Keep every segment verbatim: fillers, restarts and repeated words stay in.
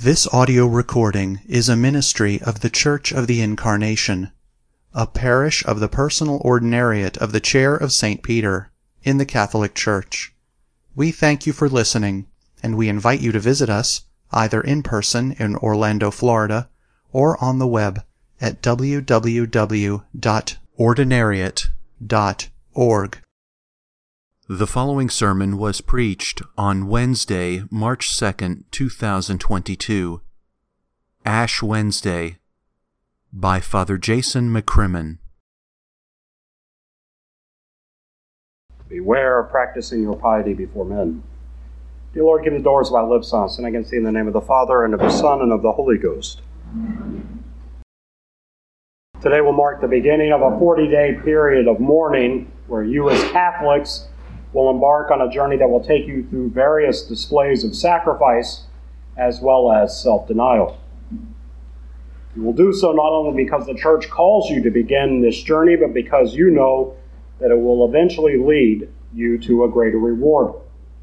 This audio recording is a ministry of the Church of the Incarnation, a parish of the Personal Ordinariate of the Chair of Saint Peter, in the Catholic Church. We thank you for listening, and we invite you to visit us, either in person in Orlando, Florida, or on the web at w w w dot ordinariate dot org. The following sermon was preached on Wednesday, March second, two thousand twenty-two, Ash Wednesday, by Father Jason McCrimmon. Beware of practicing your piety before men. Dear Lord, give the doors of my lips on, and I can see in the name of the Father, and of the Son, and of the Holy Ghost. Today will mark the beginning of a forty-day period of mourning where you as Catholics will embark on a journey that will take you through various displays of sacrifice as well as self-denial. You will do so not only because the Church calls you to begin this journey, but because you know that it will eventually lead you to a greater reward.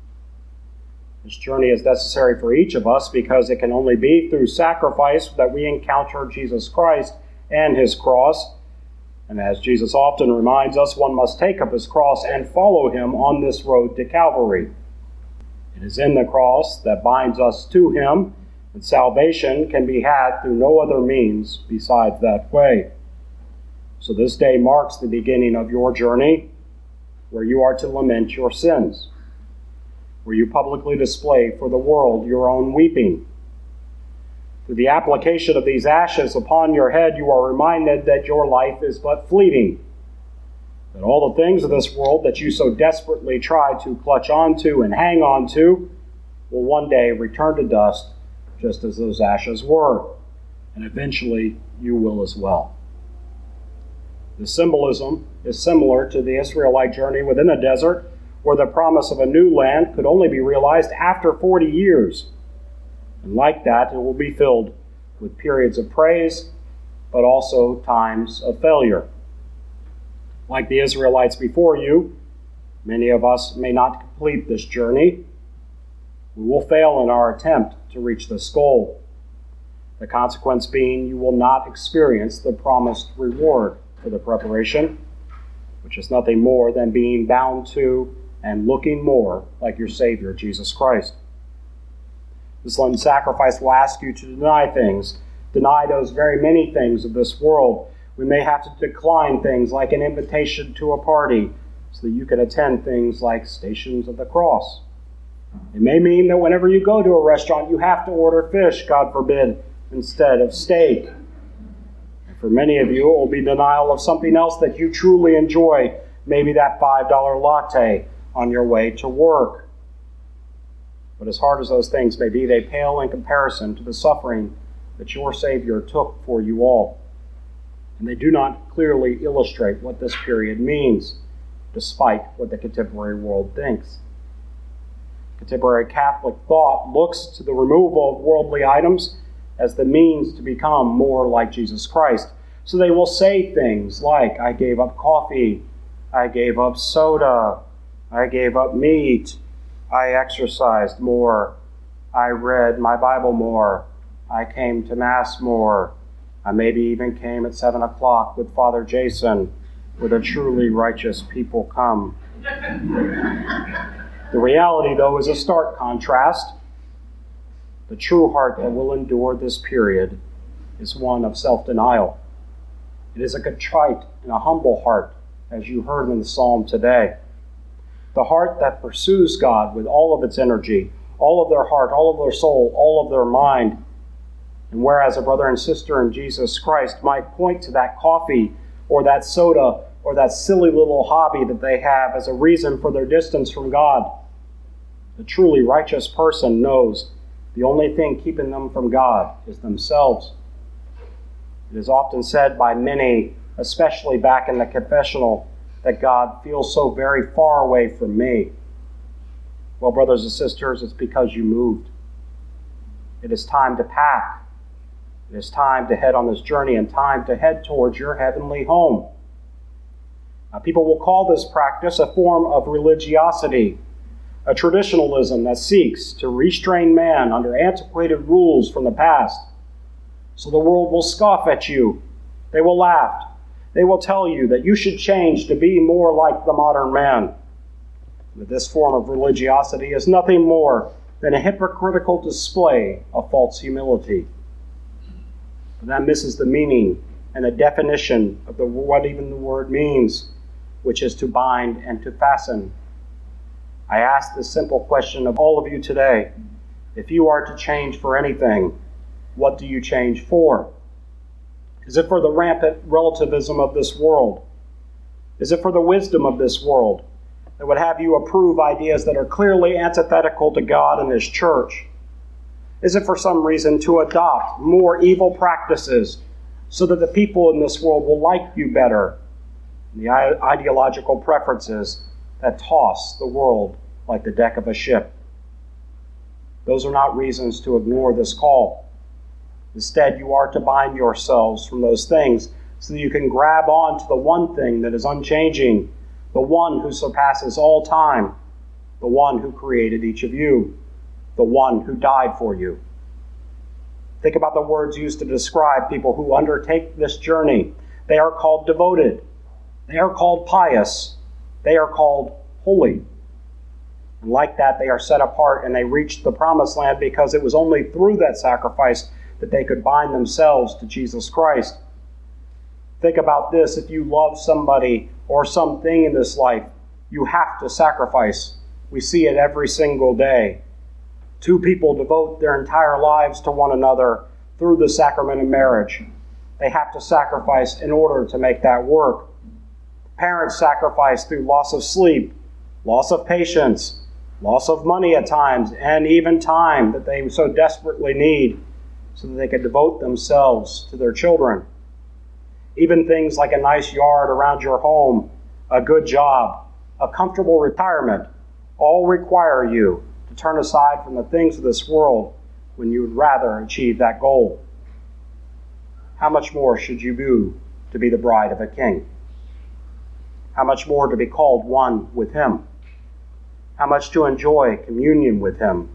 This journey is necessary for each of us because it can only be through sacrifice that we encounter Jesus Christ and his cross. And as Jesus often reminds us, one must take up his cross and follow him on this road to Calvary. It is in the cross that binds us to him, and salvation can be had through no other means besides that way. So this day marks the beginning of your journey, where you are to lament your sins, where you publicly display for the world your own weeping. Through the application of these ashes upon your head, you are reminded that your life is but fleeting, that all the things of this world that you so desperately try to clutch onto and hang on to will one day return to dust, just as those ashes were, and eventually you will as well. The symbolism is similar to the Israelite journey within the desert, where the promise of a new land could only be realized after forty years. And like that, it will be filled with periods of praise, but also times of failure. Like the Israelites before you, many of us may not complete this journey. We will fail in our attempt to reach this goal. The consequence being you will not experience the promised reward for the preparation, which is nothing more than being bound to and looking more like your Savior, Jesus Christ. This Lenten sacrifice will ask you to deny things, deny those very many things of this world. We may have to decline things like an invitation to a party so that you can attend things like Stations of the Cross. It may mean that whenever you go to a restaurant, you have to order fish, God forbid, instead of steak. And for many of you, it will be denial of something else that you truly enjoy, maybe that five dollar latte on your way to work. But as hard as those things may be, they pale in comparison to the suffering that your Savior took for you all. And they do not clearly illustrate what this period means, despite what the contemporary world thinks. Contemporary Catholic thought looks to the removal of worldly items as the means to become more like Jesus Christ. So they will say things like, I gave up coffee, I gave up soda, I gave up meat, I exercised more, I read my Bible more, I came to Mass more, I maybe even came at seven o'clock with Father Jason, where the truly righteous people come. The reality, though, is a stark contrast. The true heart that will endure this period is one of self-denial. It is a contrite and a humble heart, as you heard in the psalm today. The heart that pursues God with all of its energy, all of their heart, all of their soul, all of their mind. And whereas a brother and sister in Jesus Christ might point to that coffee or that soda or that silly little hobby that they have as a reason for their distance from God, the truly righteous person knows the only thing keeping them from God is themselves. It is often said by many, especially back in the confessional, that God feels so very far away from me. Well, brothers and sisters, it's because you moved. It is time to pack. It is time to head on this journey and time to head towards your heavenly home. Now, people will call this practice a form of religiosity, a traditionalism that seeks to restrain man under antiquated rules from the past. So the world will scoff at you. They will laugh. They will tell you that you should change to be more like the modern man. But this form of religiosity is nothing more than a hypocritical display of false humility. But that misses the meaning and the definition of the, what even the word means, which is to bind and to fasten. I ask this simple question of all of you today. If you are to change for anything, what do you change for? Is it for the rampant relativism of this world? Is it for the wisdom of this world that would have you approve ideas that are clearly antithetical to God and His church? Is it for some reason to adopt more evil practices so that the people in this world will like you better? The ideological preferences that toss the world like the deck of a ship. Those are not reasons to ignore this call. Instead, you are to bind yourselves from those things so that you can grab on to the one thing that is unchanging, the one who surpasses all time, the one who created each of you, the one who died for you. Think about the words used to describe people who undertake this journey. They are called devoted. They are called pious. They are called holy. And like that, they are set apart and they reach the promised land because it was only through that sacrifice that they could bind themselves to Jesus Christ. Think about this. If you love somebody or something in this life, you have to sacrifice. We see it every single day. Two people devote their entire lives to one another through the sacrament of marriage. They have to sacrifice in order to make that work. Parents sacrifice through loss of sleep, loss of patience, loss of money at times, and even time that they so desperately need so that they can devote themselves to their children. Even things like a nice yard around your home, a good job, a comfortable retirement, all require you to turn aside from the things of this world when you would rather achieve that goal. How much more should you do to be the bride of a king? How much more to be called one with Him? How much to enjoy communion with Him?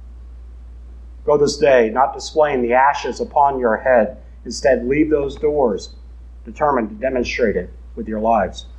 Go this day, not displaying the ashes upon your head. Instead, leave those doors, determined to demonstrate it with your lives.